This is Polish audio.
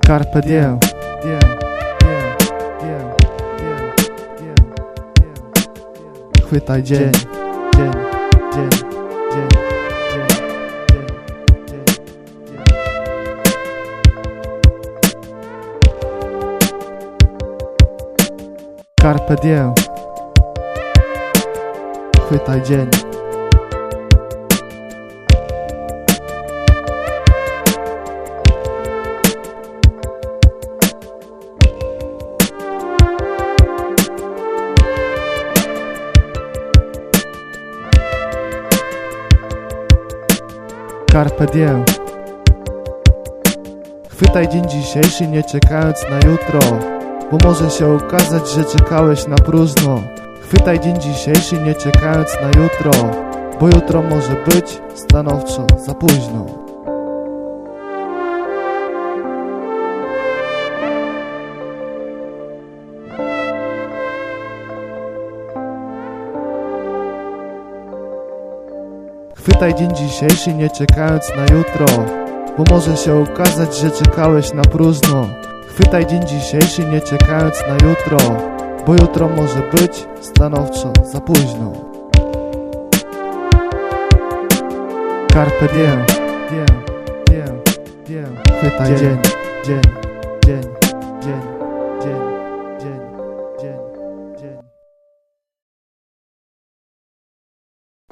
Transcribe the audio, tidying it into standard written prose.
Carpe diem. Chwytaj dzień. Carpe diem. Chwytaj dzień. Carpe diem. Chwytaj dzień dzisiejszy, nie czekając na jutro, bo może się okazać, że czekałeś na próżno. Chwytaj dzień dzisiejszy, nie czekając na jutro, bo jutro może być stanowczo za późno. Chwytaj dzień dzisiejszy, nie czekając na jutro, bo może się okazać, że czekałeś na próżno. Chwytaj dzień dzisiejszy, nie czekając na jutro, bo jutro może być stanowczo za późno. Carpe diem. Chwytaj dzień.